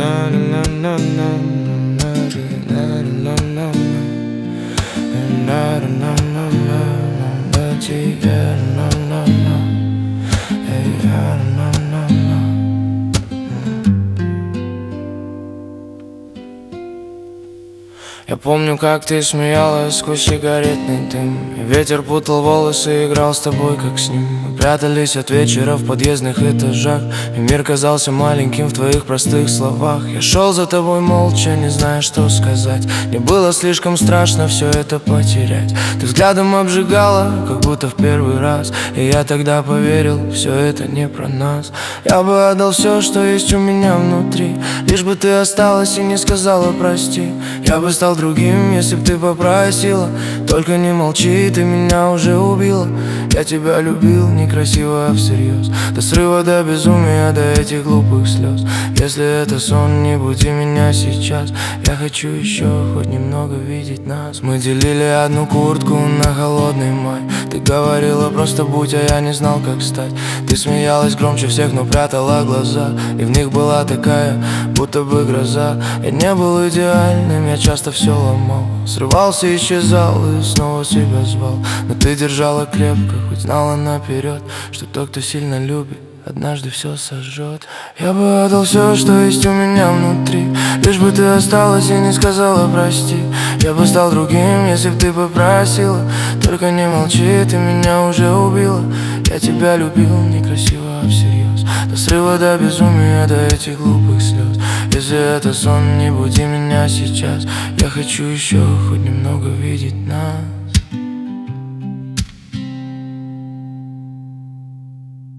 Я помню, как ты смеялась сквозь сигаретный дым, и ветер путал волосы и играл с тобой, как с ним. Мы прятались от вечера в подъездных этажах, и мир казался маленьким в твоих простых словах. Я шел за тобой молча, не зная, что сказать. Мне было слишком страшно все это потерять. Ты взглядом обжигала, как будто в первый раз, и я тогда поверил, все это не про нас. Я бы отдал все, что есть у меня внутри, лишь бы ты осталась и не сказала прости. Я бы стал другим, если б ты попросила. Только не молчи, ты меня уже убила. Я тебя любил, некрасиво, а всерьез. До срыва, до безумия, до этих глупых слез. Если это сон, не буди меня сейчас. Я хочу еще хоть немного видеть нас. Мы делили одну куртку на холодный май. Ты говорила просто будь, а я не знал, как стать. Ты смеялась громче всех, но прятала глаза, и в них была такая, будто бы гроза. Я не был идеальным, я часто все ломал, срывался, исчезал и снова себя звал. Но ты держала крепко, хоть знала наперед, что тот, кто сильно любит, однажды все сожжет. Я бы отдал все, что есть у меня внутри, лишь бы ты осталась и не сказала прости. Я бы стал другим, если б ты попросила. Только не молчи, ты меня уже убила. Я тебя любил, некрасиво, а всерьез. До срыва, до безумия, до этих глупых слез. Если это сон, не буди меня сейчас. Я хочу еще хоть немного видеть нас.